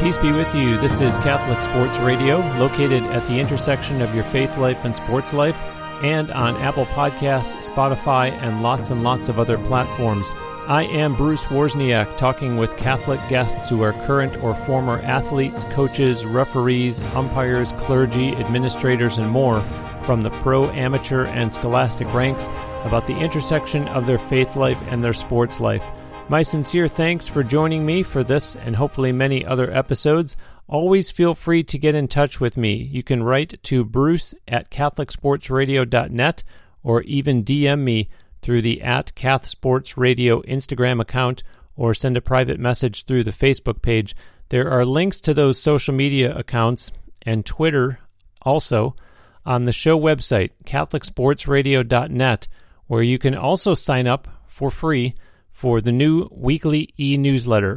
Peace be with you. This is Catholic Sports Radio, located at the intersection of your faith life and sports life, and on Apple Podcasts, Spotify, and lots of other platforms. I am Bruce Wozniak, talking with Catholic guests who are current or former athletes, coaches, referees, umpires, clergy, administrators, and more from the pro, amateur, and scholastic ranks about the intersection of their faith life and their sports life. My sincere thanks for joining me for this and hopefully many other episodes. Always feel free to get in touch with me. You can write to bruce@catholicsportsradio.net or even DM me through the @CathSportsRadio Instagram account or send a private message through the Facebook page. There are links to those social media accounts and Twitter also on the show website, CatholicSportsRadio.net, where you can also sign up for free for the new weekly e-newsletter.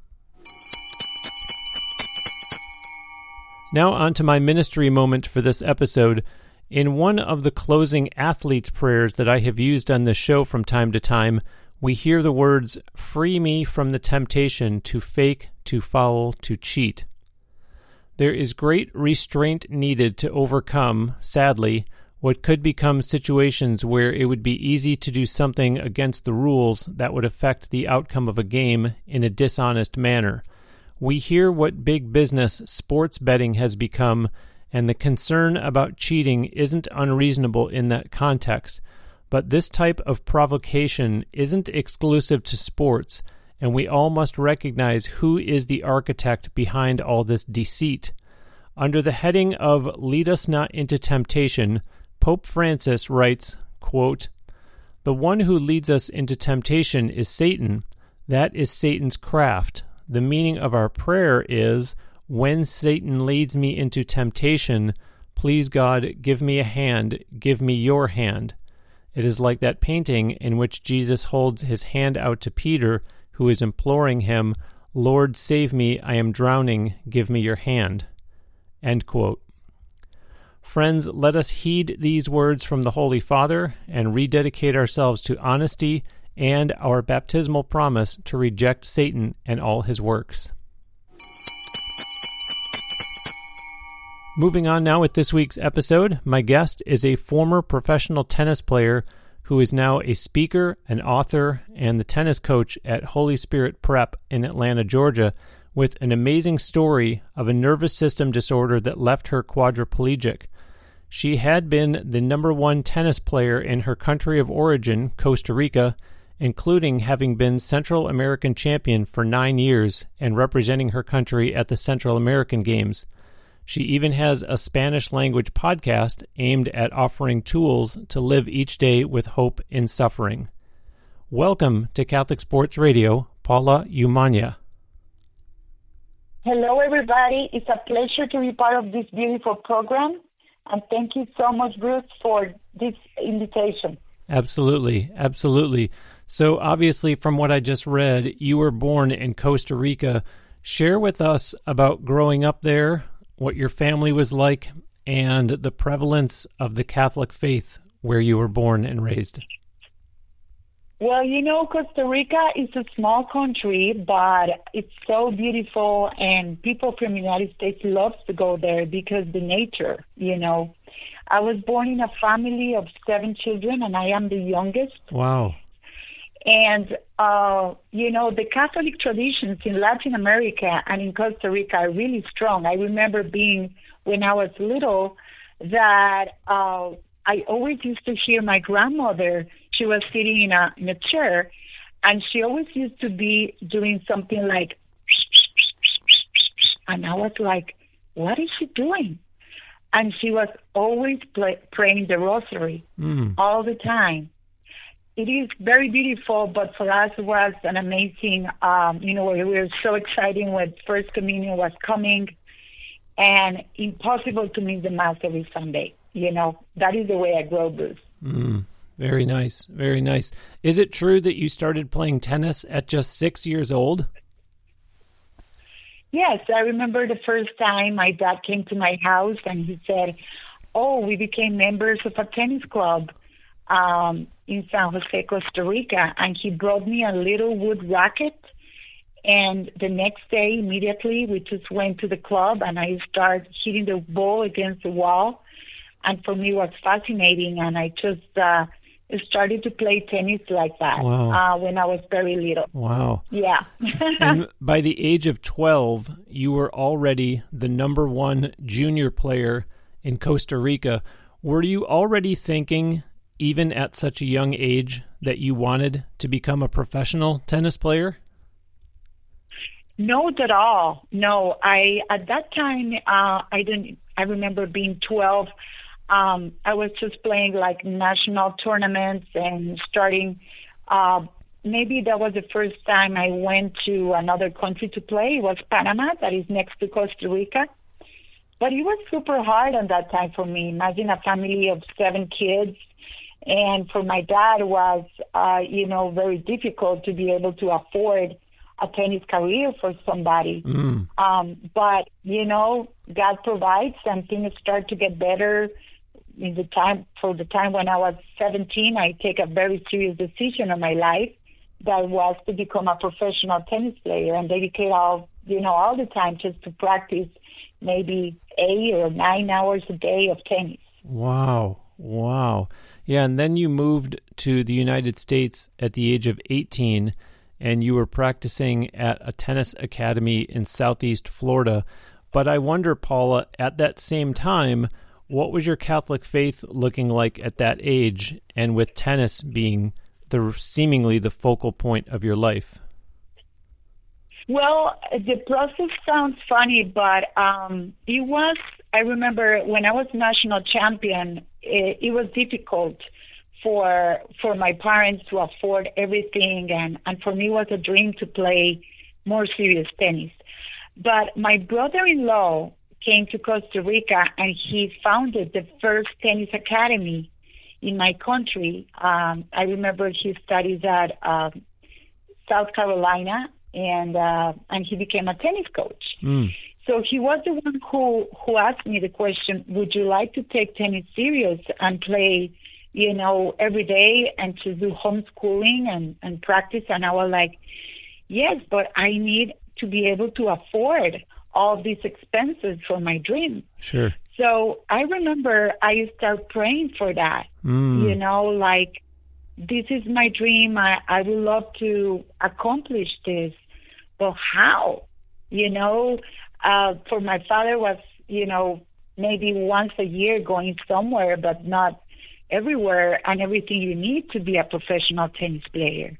Now on to my ministry moment for this episode. In one of the closing athlete's prayers that I have used on this show from time to time, we hear the words, "Free me from the temptation to fake, to foul, to cheat." There is great restraint needed to overcome, sadly, what could become situations where it would be easy to do something against the rules that would affect the outcome of a game in a dishonest manner. We hear what big business sports betting has become, and the concern about cheating isn't unreasonable in that context. But this type of provocation isn't exclusive to sports, and we all must recognize who is the architect behind all this deceit. Under the heading of "Lead Us Not into Temptation," Pope Francis writes, quote, "The one who leads us into temptation is Satan. That is Satan's craft. The meaning of our prayer is, when Satan leads me into temptation, please God, give me a hand, give me your hand." It is like that painting in which Jesus holds his hand out to Peter, who is imploring him, "Lord, save me, I am drowning, give me your hand." End quote. Friends, let us heed these words from the Holy Father and rededicate ourselves to honesty and our baptismal promise to reject Satan and all his works. Moving on now with this week's episode, my guest is a former professional tennis player who is now a speaker, an author, and the tennis coach at Holy Spirit Prep in Atlanta, Georgia, with an amazing story of a nervous system disorder that left her quadriplegic. She had been the #1 tennis player in her country of origin, Costa Rica, including having been Central American champion for 9 years and representing her country at the Central American Games. She even has a Spanish-language podcast aimed at offering tools to live each day with hope in suffering. Welcome to Catholic Sports Radio, Paula Umania. Hello, everybody. It's a pleasure to be part of this beautiful program. And thank you so much, Bruce, for this invitation. Absolutely, absolutely. So obviously, from what I just read, you were born in Costa Rica. Share with us about growing up there, what your family was like, and the prevalence of the Catholic faith where you were born and raised. Well, Costa Rica is a small country, but it's so beautiful, and people from the United States love to go there because the nature, I was born in a family of 7 children, and I am the youngest. Wow. And, the Catholic traditions in Latin America and in Costa Rica are really strong. I remember when I was little, that I always used to hear my grandmother. She was sitting in a chair, and she always used to be doing something like, and I was like, what is she doing? And she was always praying the rosary all the time. It is very beautiful, but for us it was an amazing, we were so excited when First Communion was coming, and impossible to miss the Mass every Sunday. That is the way I grew up, Bruce. Very nice, very nice. Is it true that you started playing tennis at just 6 years old? Yes, I remember the first time my dad came to my house and he said, we became members of a tennis club in San Jose, Costa Rica, and he brought me a little wood racket And the next day, immediately, we just went to the club, and I started hitting the ball against the wall. And for me, it was fascinating, and I just started to play tennis like that. Wow. When I was very little. Wow. Yeah. And by the age of 12, you were already the number one junior player in Costa Rica. Were you already thinking, even at such a young age, that you wanted to become a professional tennis player? Not at all. No, at that time, I remember being 12. I was just playing like national tournaments and starting. Maybe that was the first time I went to another country to play. It was Panama, that is next to Costa Rica. But it was super hard at that time for me. Imagine a family of 7 kids. And for my dad, it was, very difficult to be able to afford a tennis career for somebody. But, God provides, and things start to get better. For the time when I was 17, I take a very serious decision in my life that was to become a professional tennis player and dedicate all the time just to practice maybe 8 or 9 hours a day of tennis. Wow. Yeah, and then you moved to the United States at the age of 18, and you were practicing at a tennis academy in Southeast Florida. But I wonder, Paula, at that same time, what was your Catholic faith looking like at that age, and with tennis being seemingly the focal point of your life? Well, the process sounds funny, but it was, I remember when I was national champion, it was difficult for my parents to afford everything, and for me it was a dream to play more serious tennis. But my brother-in-law came to Costa Rica, and he founded the first tennis academy in my country. I remember he studied at South Carolina, and he became a tennis coach. So he was the one who asked me the question, would you like to take tennis serious and play, every day and to do homeschooling and practice? And I was like, yes, but I need to be able to afford all these expenses for my dream. Sure. So I remember I started praying for that, this is my dream. I would love to accomplish this, but how? For my father was, maybe once a year going somewhere, but not everywhere, and everything you need to be a professional tennis player.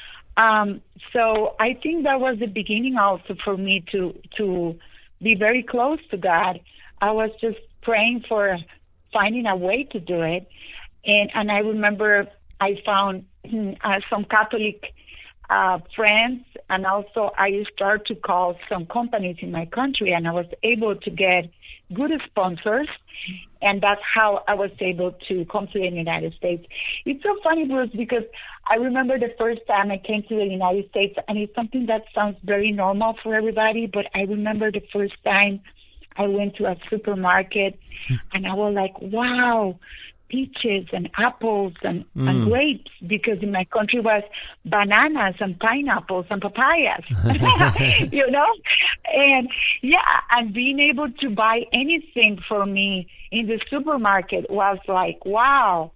So I think that was the beginning also for me to be very close to God. I was just praying for finding a way to do it. And I remember I found some Catholic friends, and also I started to call some companies in my country, and I was able to get good sponsors, and that's how I was able to come to the United States. It's so funny, Bruce, because I remember the first time I came to the United States, and it's something that sounds very normal for everybody, but I remember the first time I went to a supermarket, and I was like, wow, peaches and apples and grapes, because in my country was bananas and pineapples and papayas, and being able to buy anything for me in the supermarket was like, wow,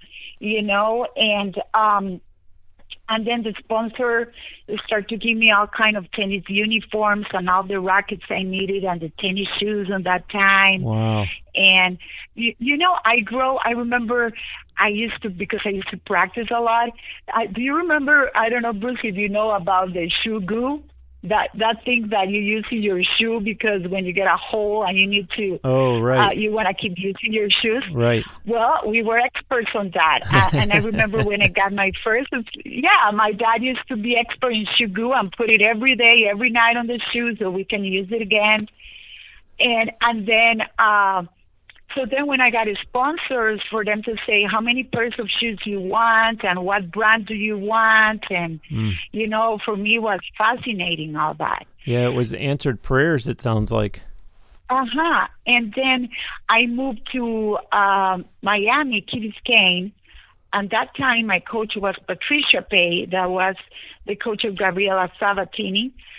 and then the sponsor started to give me all kind of tennis uniforms and all the rackets I needed and the tennis shoes at that time. Wow. And, I remember because I used to practice a lot. Do you remember, I don't know, Bruce, if you know about the shoe glue? That thing that you use in your shoe, because when you get a hole and you need to, you want to keep using your shoes. Right. Well, we were experts on that. And I remember when I got my first, my dad used to be expert in shoe glue and put it every day, every night on the shoe so we can use it again. And then, so then when I got sponsors for them to say how many pairs of shoes you want and what brand do you want, and, for me it was fascinating, all that. Yeah, it was answered prayers, it sounds like. And then I moved to Miami, Key Biscayne, and that time my coach was Patricia Pay, that was the coach of Gabriela Sabatini.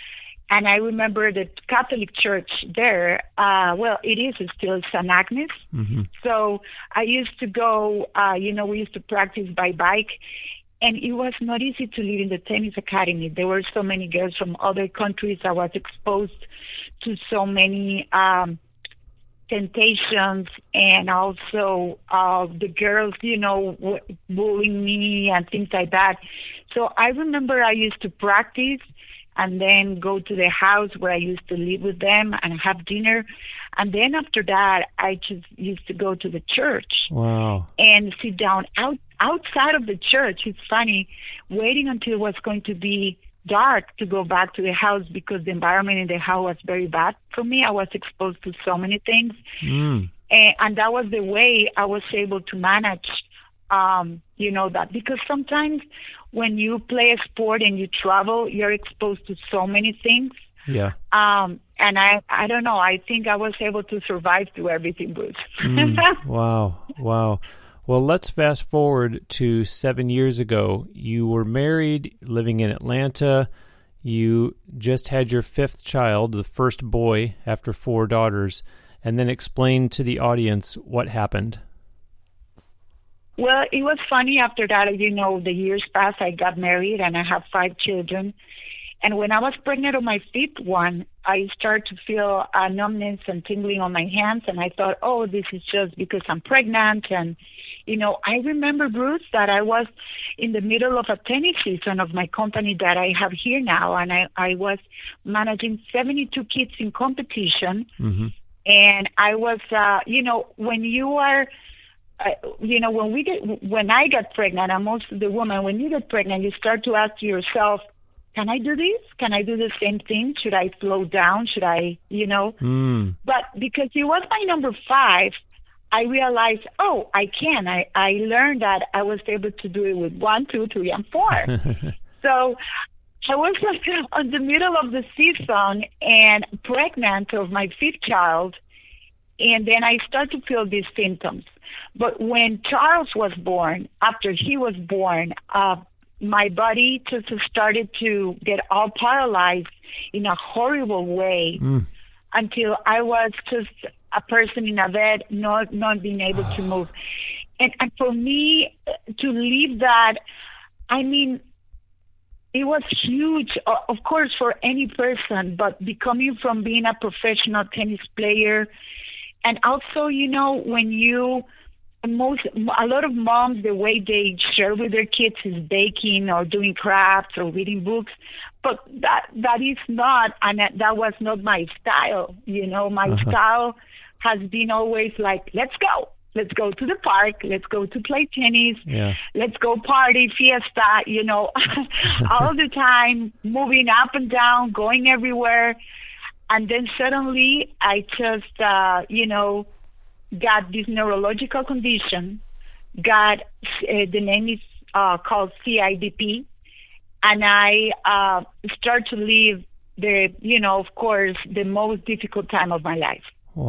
And I remember the Catholic church there, it is still St. Agnes. Mm-hmm. So I used to go, we used to practice by bike. And it was not easy to live in the tennis academy. There were so many girls from other countries. I was exposed to so many temptations, and also the girls, bullying me and things like that. So I remember I used to practice and then go to the house where I used to live with them and have dinner. And then after that, I just used to go to the church. Wow. And sit down outside of the church. It's funny, waiting until it was going to be dark to go back to the house, because the environment in the house was very bad for me. I was exposed to so many things. And that was the way I was able to manage, that. Because sometimes when you play a sport and you travel, you're exposed to so many things. Yeah. And I don't know, I think I was able to survive through everything, Bruce. Wow. Well, let's fast forward to 7 years ago. You were married, living in Atlanta. You just had your 5th child, the first boy after 4 daughters, and then explain to the audience what happened. Well, it was funny after that. The years passed, I got married, and I have 5 children. And when I was pregnant on my 5th one, I started to feel a numbness and tingling on my hands. And I thought, this is just because I'm pregnant. And, I remember, Bruce, that I was in the middle of a tennis season of my company that I have here now. And I was managing 72 kids in competition. Mm-hmm. And I was, when you are, when I got pregnant, and most of the women, when you get pregnant, you start to ask yourself, can I do this? Can I do the same thing? Should I slow down? Should I, But because it was my number 5, I realized, I can. I learned that I was able to do it with 1, 2, 3, and 4. So I was in the middle of the season and pregnant of my 5th child, and then I started to feel these symptoms. But when Charles was born, after he was born, my body just started to get all paralyzed in a horrible way until I was just a person in a bed, not being able to move. And for me to leave that, it was huge, of course, for any person, but becoming from being a professional tennis player. And also, when a lot of moms, the way they share with their kids is baking or doing crafts or reading books, but that is not, and that was not my style. My style has been always like, let's go to the park, let's go to play tennis, let's go party, fiesta, all the time, moving up and down, going everywhere. And then suddenly I just, got this neurological condition, the name is called CIDP, and I start to live of course, the most difficult time of my life.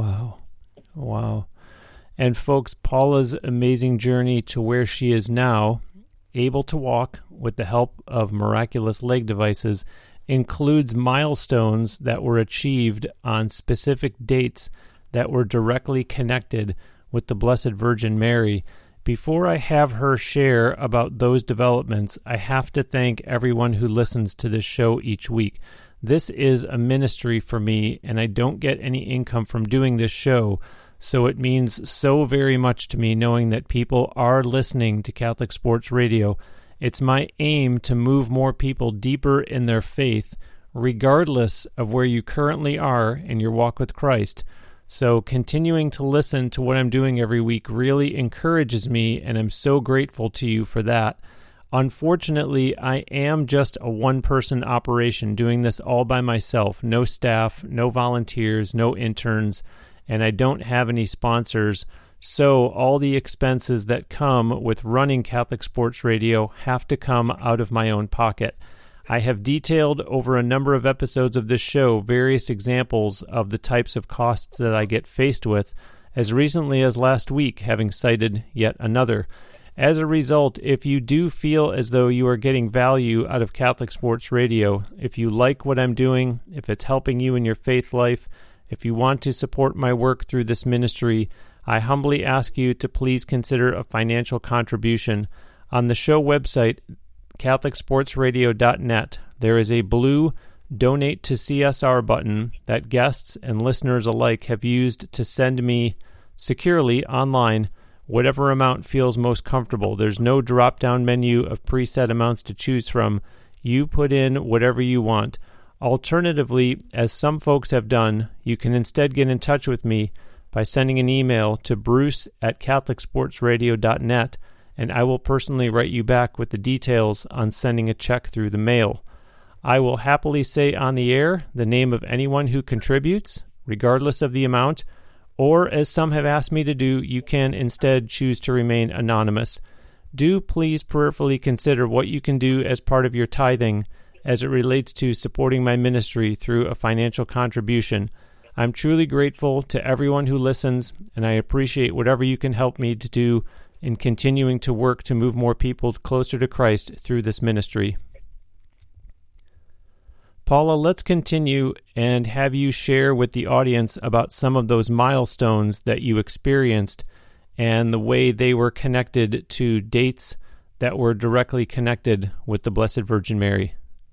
Wow. And folks, Paula's amazing journey to where she is now, able to walk with the help of miraculous leg devices, includes milestones that were achieved on specific dates that were directly connected with the Blessed Virgin Mary. Before I have her share about those developments, I have to thank everyone who listens to this show each week. This is a ministry for me, and I don't get any income from doing this show, so it means so very much to me knowing that people are listening to Catholic Sports Radio. It's my aim to move more people deeper in their faith, regardless of where you currently are in your walk with Christ. So continuing to listen to what I'm doing every week really encourages me, and I'm so grateful to you for that. Unfortunately, I am just a one-person operation doing this all by myself. No staff, no volunteers, no interns, and I don't have any sponsors. So all the expenses that come with running Catholic Sports Radio have to come out of my own pocket. I have detailed over a number of episodes of this show various examples of the types of costs that I get faced with, as recently as last week, having cited yet another. As a result, if you do feel as though you are getting value out of Catholic Sports Radio, if you like what I'm doing, if it's helping you in your faith life, if you want to support my work through this ministry, I humbly ask you to please consider a financial contribution. On the show website, CatholicSportsRadio.net, there is a blue Donate to CSR button that guests and listeners alike have used to send me securely online whatever amount feels most comfortable. There's no drop-down menu of preset amounts to choose from. You put in whatever you want. Alternatively, as some folks have done, you can instead get in touch with me by sending an email to bruce@catholicsportsradio.net, and I will personally write you back with the details on sending a check through the mail. I will happily say on the air the name of anyone who contributes, regardless of the amount, or as some have asked me to do, you can instead choose to remain anonymous. Do please prayerfully consider what you can do as part of your tithing as it relates to supporting my ministry through a financial contribution. I'm truly grateful to everyone who listens, and I appreciate whatever you can help me to do in continuing to work to move more people closer to Christ through this ministry. Paula, let's continue and have you share with the audience about some of those milestones that you experienced and the way they were connected to dates that were directly connected with the Blessed Virgin Mary.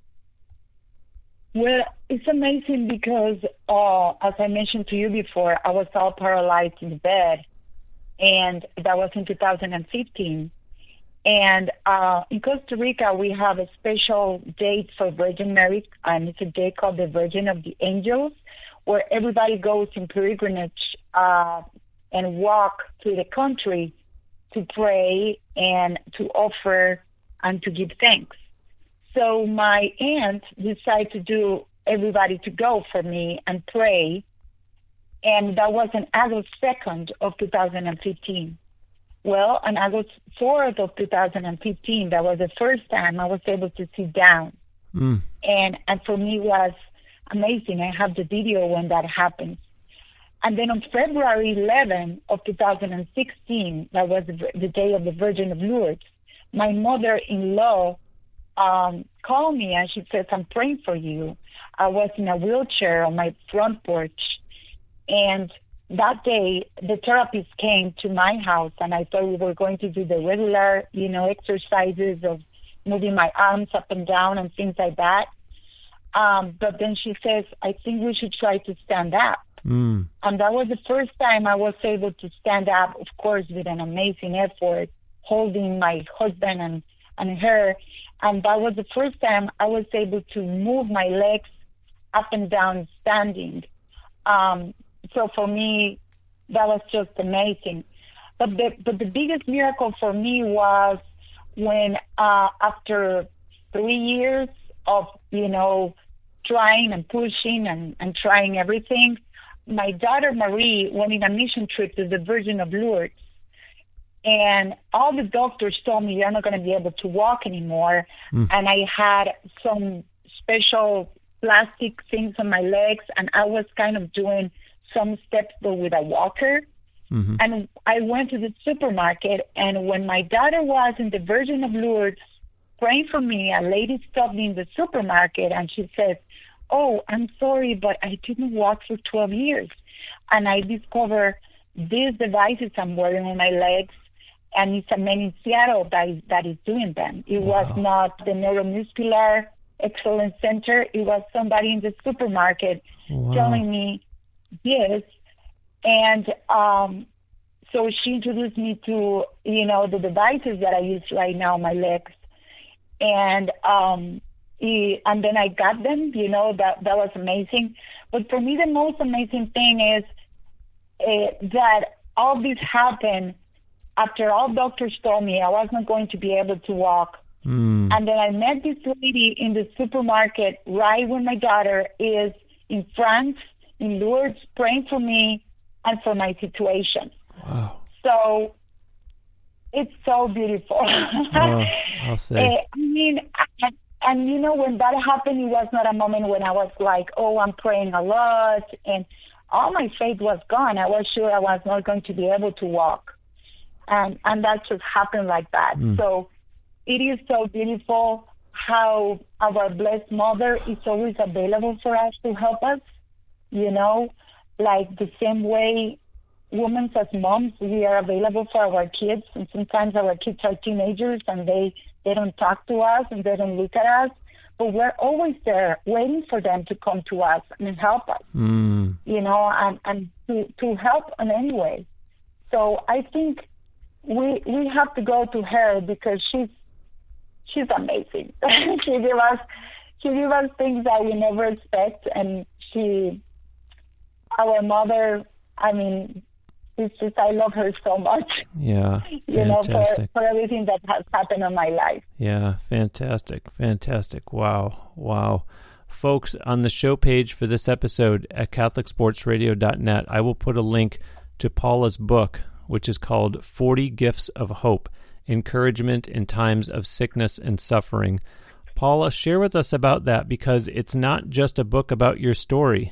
Well, it's amazing because, as I mentioned to you before, I was all paralyzed in the bed, and that was in 2015. And in Costa Rica, we have a special date for Virgin Mary, and it's a day called the Virgin of the Angels, where everybody goes in pilgrimage and walk through the country to pray and to offer and to give thanks. So my aunt decided to do everybody to go for me and pray, and that was on August 2nd of 2015. Well, on August 4th of 2015, that was the first time I was able to sit down. And for me, it was amazing. I have the video when that happened. And then on February 11th of 2016, that was the day of the Virgin of Lourdes, my mother-in-law called me and she says, I'm praying for you. I was in a wheelchair on my front porch, and that day, the therapist came to my house, and I thought we were going to do the regular, exercises of moving my arms up and down and things like that. But then she says, I think we should try to stand up. And that was the first time I was able to stand up, of course, with an amazing effort, holding my husband and her. And that was the first time I was able to move my legs up and down standing. So for me, that was just amazing. But the biggest miracle for me was when after 3 years of, trying and pushing and trying everything, my daughter Marie went on a mission trip to the Virgin of Lourdes. And all the doctors told me you're not going to be able to walk anymore. And I had some special plastic things on my legs, and I was kind of doing some steps though with a walker. And I went to the supermarket, and when my daughter was in the Virgin of Lourdes praying for me, a lady stopped me in the supermarket and she said, oh, I'm sorry, but I didn't walk for 12 years. And I discovered these devices I'm wearing on my legs, and it's a man in Seattle that is doing them. It was not the Neuromuscular Excellence Center. It was somebody in the supermarket telling me this. And so she introduced me to, the devices that I use right now on my legs. And then I got them, that was amazing. But for me, the most amazing thing is that all this happened after all doctors told me I wasn't going to be able to walk. And then I met this lady in the supermarket right when my daughter is in France, in Lourdes, praying for me and for my situation. Wow. So it's so beautiful. I'll say. And when that happened, it was not a moment when I was like, oh, I'm praying a lot. And all my faith was gone. I was sure I was not going to be able to walk. And that just happened like that. So it is so beautiful how our Blessed Mother is always available for us to help us, like the same way women as moms, we are available for our kids. And sometimes our kids are teenagers and they don't talk to us and they don't look at us. But we're always there waiting for them to come to us and help us, and to help in any way. So I think we have to go to her because she's amazing. she give us things that we never expect, and our mother, I mean, it's just, I love her so much. Yeah, fantastic. For everything that has happened in my life. Yeah, fantastic. Wow. Folks, on the show page for this episode at CatholicSportsRadio.net, I will put a link to Paula's book, which is called 40 Gifts of Hope, Encouragement in Times of Sickness and Suffering. Paula, share with us about that, because it's not just a book about your story.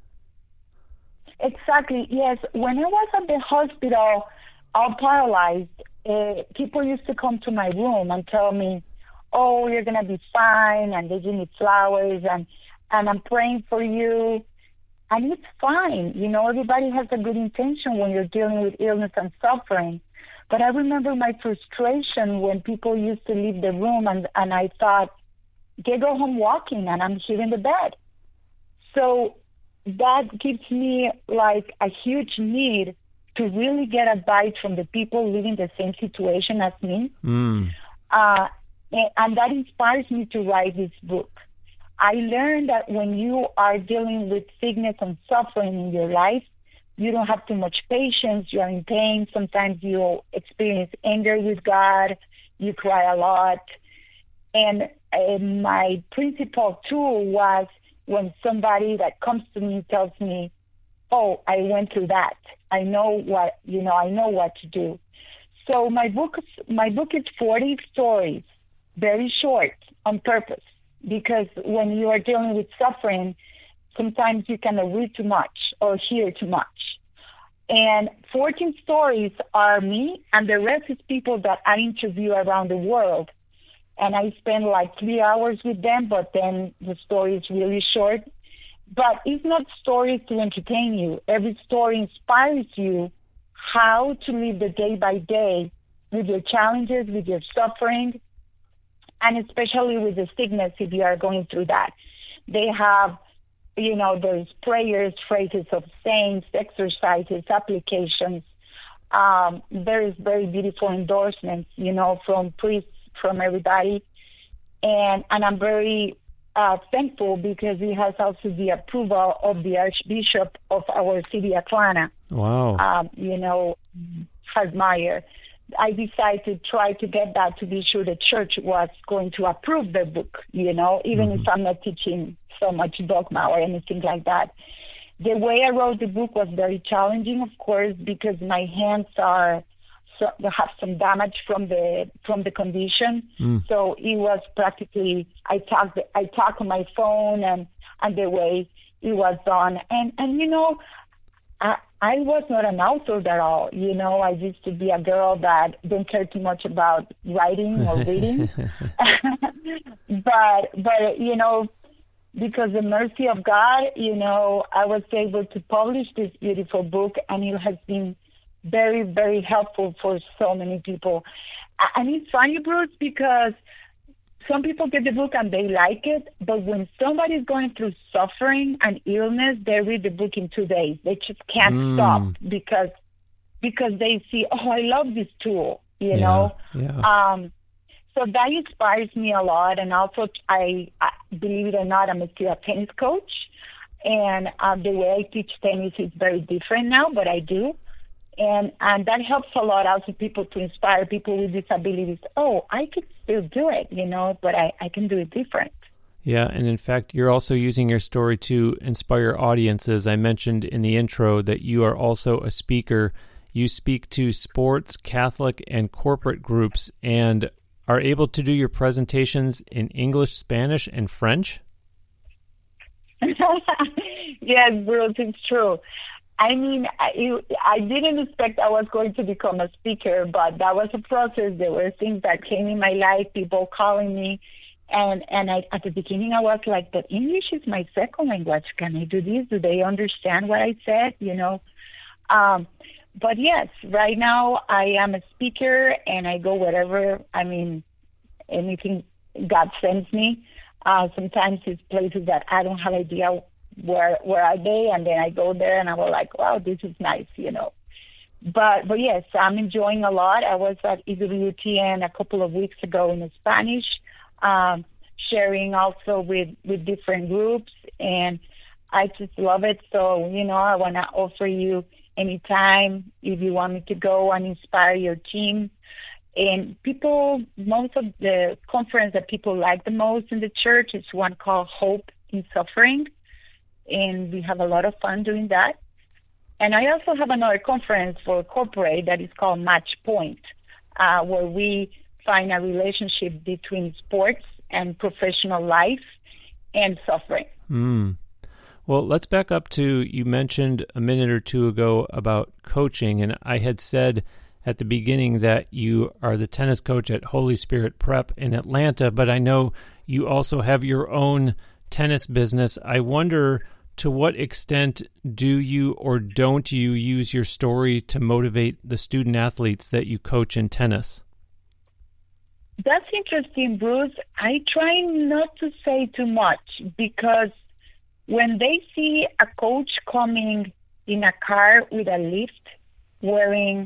Exactly, yes. When I was at the hospital, all paralyzed, people used to come to my room and tell me, oh, you're going to be fine, and they give me flowers, and I'm praying for you. And it's fine. Everybody has a good intention when you're dealing with illness and suffering. But I remember my frustration when people used to leave the room, and I thought, they go home walking, and I'm here in the bed. So that gives me like a huge need to really get advice from the people living the same situation as me. And that inspires me to write this book. I learned that when you are dealing with sickness and suffering in your life, you don't have too much patience, you're in pain, sometimes you experience anger with God, you cry a lot. And my principal tool was when somebody that comes to me tells me, oh, I went through that. I know what to do. So my book is 40 stories, very short on purpose, because when you are dealing with suffering, sometimes you cannot read too much or hear too much. And 14 stories are me, and the rest is people that I interview around the world. And I spend like 3 hours with them, but then the story is really short. But it's not stories to entertain you. Every story inspires you how to live the day by day with your challenges, with your suffering, and especially with the sickness if you are going through that. They have, there's prayers, phrases of saints, exercises, applications. There is very beautiful endorsements, from priests, from everybody, and I'm very thankful because it has also the approval of the Archbishop of our city, Atlanta. Wow. Hasmeyer. I decided to try to get that to be sure the church was going to approve the book, even if I'm not teaching so much dogma or anything like that. The way I wrote the book was very challenging, of course, because my hands have some damage from the condition. So it was practically I talk on my phone and the way it was done. And I was not an author at all. I used to be a girl that didn't care too much about writing or reading. but because the mercy of God, I was able to publish this beautiful book, and it has been very, very helpful for so many people. And it's funny, Bruce, because some people get the book and they like it, but when somebody's going through suffering and illness, they read the book in 2 days. They just can't stop because they see, oh, I love this tool, Yeah. So that inspires me a lot. And also, I believe it or not, I'm still a tennis coach. And the way I teach tennis is very different now, but I do. And that helps a lot also people to inspire people with disabilities. Oh, I can still do it, but I can do it different. Yeah, and in fact, you're also using your story to inspire audiences. I mentioned in the intro that you are also a speaker. You speak to sports, Catholic, and corporate groups and are able to do your presentations in English, Spanish, and French? Yes, Bruce, it's true. I mean, I didn't expect I was going to become a speaker, but that was a process. There were things that came in my life, people calling me. And at the beginning, I was like, but English is my second language. Can I do this? Do they understand what I said? But yes, right now I am a speaker and I go wherever, anything God sends me. Sometimes it's places that I don't have idea where are they, and then I go there and I was like, wow, this is nice, But yes, I'm enjoying a lot. I was at EWTN a couple of weeks ago in Spanish, sharing also with different groups, and I just love it. So, I want to offer you anytime if you want me to go and inspire your team. And most of the conference that people like the most in the church is one called Hope in Suffering. And we have a lot of fun doing that. And I also have another conference for corporate that is called Match Point, where we find a relationship between sports and professional life and suffering. Well, let's back up to, you mentioned a minute or two ago about coaching, and I had said at the beginning that you are the tennis coach at Holy Spirit Prep in Atlanta, but I know you also have your own tennis business. I wonder, to what extent do you or don't you use your story to motivate the student athletes that you coach in tennis? That's interesting, Bruce. I try not to say too much, because when they see a coach coming in a car with a lift, wearing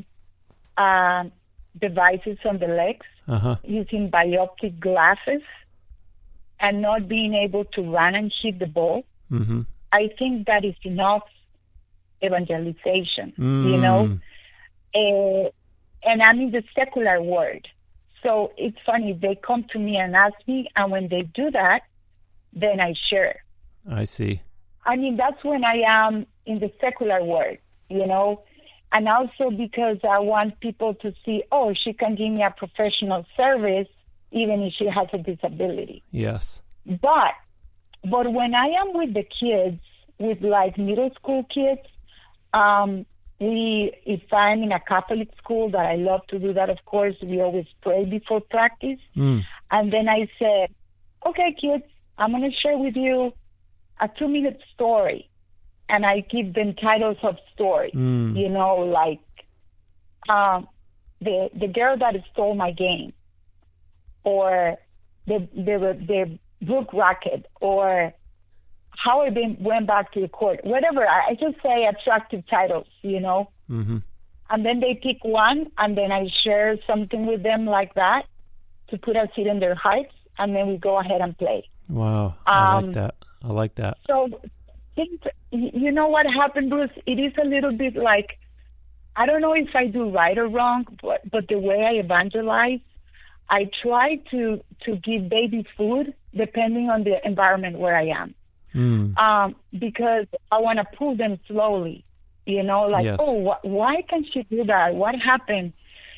devices on the legs, using bioptic glasses, and not being able to run and hit the ball, I think that is enough evangelization, And I'm in the secular world. So it's funny, they come to me and ask me, and when they do that, then I share. I see. That's when I am in the secular world, And also because I want people to see, oh, she can give me a professional service even if she has a disability. Yes. But when I am with the kids, with like middle school kids, if I'm in a Catholic school, that I love to do that, of course, we always pray before practice. And then I said, okay, kids, I'm going to share with you a 2-minute story. And I give them titles of stories, like the girl that stole my game, or the brook racket, or how I went back to the court, whatever. I just say attractive titles, And then they pick one, and then I share something with them like that to put a seed in their hearts, and then we go ahead and play. Wow, I like that. So, you know what happened, Bruce? It is a little bit like, I don't know if I do right or wrong, but the way I evangelize, I try to give baby food depending on the environment where I am. Because I want to pull them slowly, Yes. Oh, why can she do that? What happened?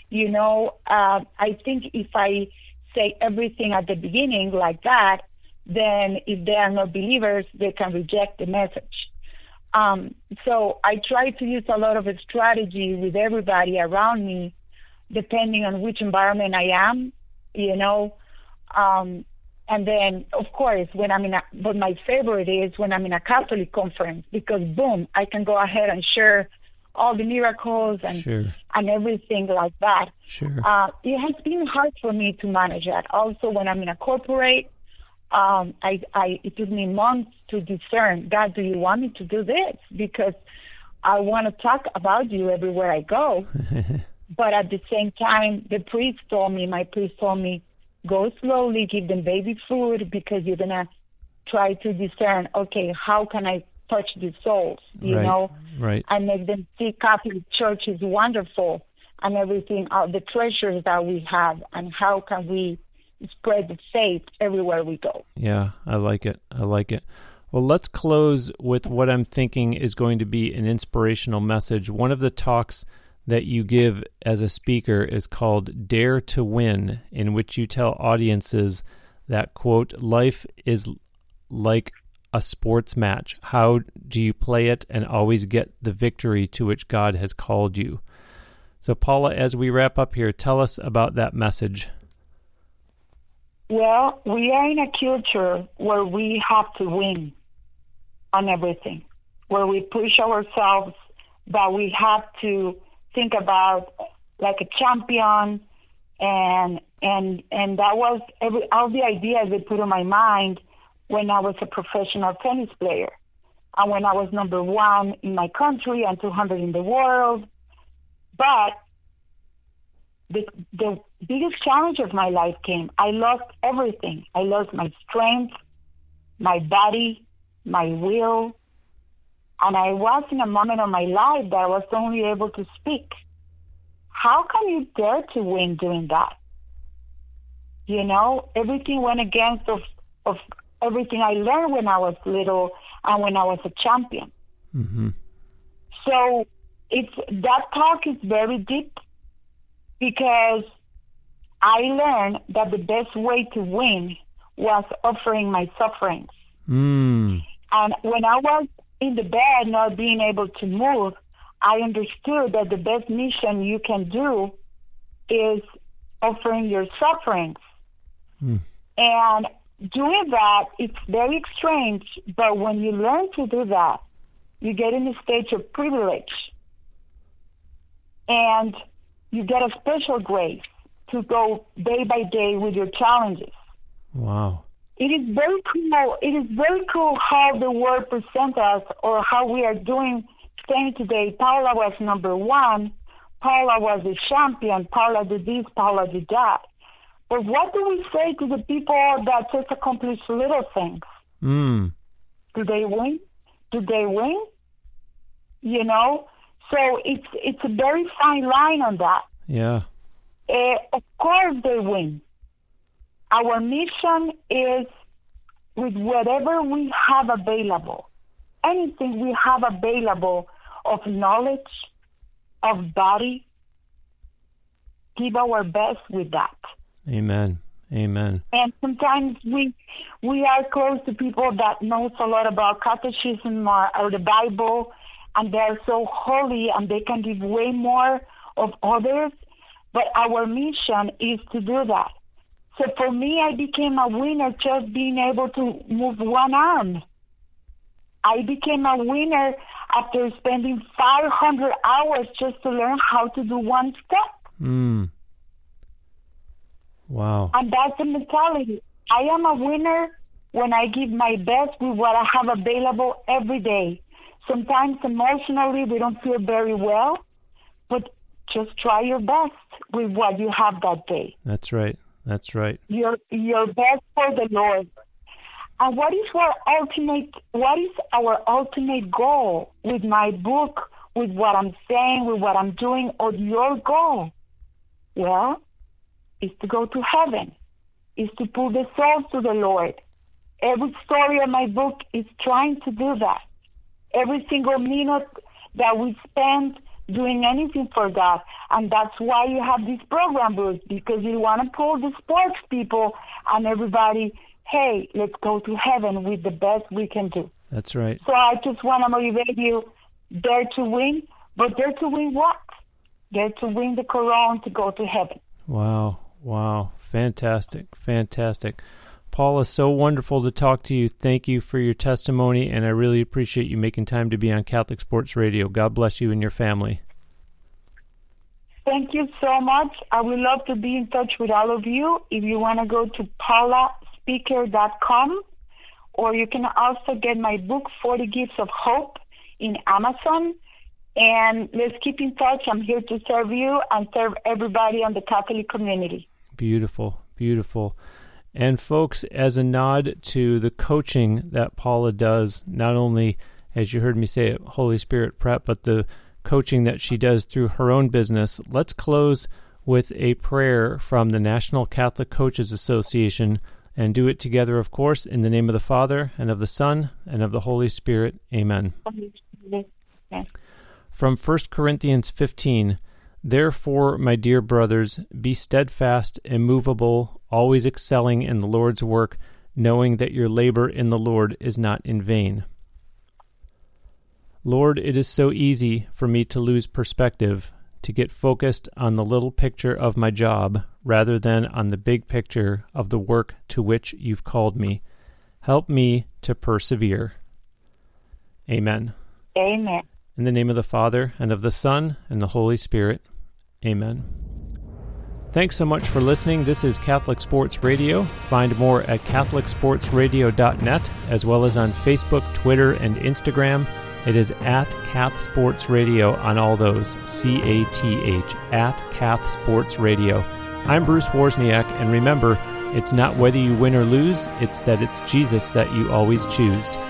I think if I say everything at the beginning like that, then if they are not believers, they can reject the message. So I try to use a lot of a strategy with everybody around me, depending on which environment I am, And then, of course, but my favorite is when I'm in a Catholic conference, because boom, I can go ahead and share all the miracles and everything like that. Sure. It has been hard for me to manage that. Also, when I'm in a corporate, it took me months to discern, God, do you want me to do this? Because I want to talk about you everywhere I go. But at the same time, my priest told me, go slowly, give them baby food, because you're going to try to discern, okay, how can I touch these souls, Right. And make them see Catholic Church is wonderful, and everything, the treasures that we have, and how can we spread the faith everywhere we go. Yeah, I like it. Well, let's close with what I'm thinking is going to be an inspirational message. One of the talks that you give as a speaker is called Dare to Win, in which you tell audiences that, quote, life is like a sports match? How do you play it and always get the victory to which God has called you? So, Paula, as we wrap up here, tell us about that message. Well, we are in a culture where we have to win on everything, where we push ourselves, that we have to think about like a champion, and that was all the ideas they put in my mind when I was a professional tennis player, and when I was number 1 in my country and 200 in the world. But the biggest challenge of my life came. I lost everything. I lost my strength, my body, my will, and I was in a moment of my life that I was only able to speak. How can you dare to win doing that? You know, everything went against of everything I learned when I was little and when I was a champion. Mm-hmm. So that talk is very deep, because I learned that the best way to win was offering my sufferings. Mm. And when I was in the bed, not being able to move, I understood that the best mission you can do is offering your sufferings. Mm. And doing that, it's very strange, but when you learn to do that, you get in a stage of privilege. And you get a special grace to go day by day with your challenges. Wow. It is very cool. It is very cool how the world presents us, or how we are saying today, Paula was number 1, Paula was a champion, Paula did this, Paula did that. But what do we say to the people that just accomplish little things? Mm. Do they win? Do they win? You know? So it's a very fine line on that. Yeah. Of course they win. Our mission is with whatever we have available, anything we have available of knowledge, of body, give our best with that. Amen. Amen. And sometimes we are close to people that knows a lot about catechism or the Bible, and they're so holy and they can give way more of others. But our mission is to do that. So for me, I became a winner just being able to move one arm. I became a winner after spending 500 hours just to learn how to do one step. Mm. Wow. And that's the mentality. I am a winner when I give my best with what I have available every day. Sometimes emotionally we don't feel very well, but just try your best with what you have that day. That's right. That's right. Your best for the Lord. And what is our ultimate goal with my book, with what I'm saying, with what I'm doing, or your goal? Well, is to go to heaven, is to pull the souls to the Lord. Every story of my book is trying to do that. Every single minute that we spend doing anything for God. And that's why you have this program, Bruce, because you want to pull the sports people and everybody, hey, let's go to heaven with the best we can do. That's right. So I just want to motivate you, dare to win, but dare to win what? Dare to win the Quran to go to heaven. Wow. Wow. Fantastic. Fantastic. Paula, so wonderful to talk to you. Thank you for your testimony, and I really appreciate you making time to be on Catholic Sports Radio. God bless you and your family. Thank you so much. I would love to be in touch with all of you. If you want to go to paulaspeaker.com, or you can also get my book, 40 Gifts of Hope, in Amazon. And let's keep in touch. I'm here to serve you and serve everybody in the Catholic community. Beautiful, beautiful. And folks, as a nod to the coaching that Paula does, not only, as you heard me say, at Holy Spirit Prep, but the coaching that she does through her own business, let's close with a prayer from the National Catholic Coaches Association, and do it together, of course, in the name of the Father, and of the Son, and of the Holy Spirit. Amen. From 1 Corinthians 15, Therefore, my dear brothers, be steadfast, immovable, always excelling in the Lord's work, knowing that your labor in the Lord is not in vain. Lord, it is so easy for me to lose perspective, to get focused on the little picture of my job rather than on the big picture of the work to which you've called me. Help me to persevere. Amen. Amen. In the name of the Father, and of the Son, and the Holy Spirit. Amen. Thanks so much for listening. This is Catholic Sports Radio. Find more at CatholicSportsRadio.net, as well as on Facebook, Twitter, and Instagram. It is at Cath Sports Radio on all those, CATH, at Cath Sports Radio. I'm Bruce Wozniak, and remember, it's not whether you win or lose, it's that it's Jesus that you always choose.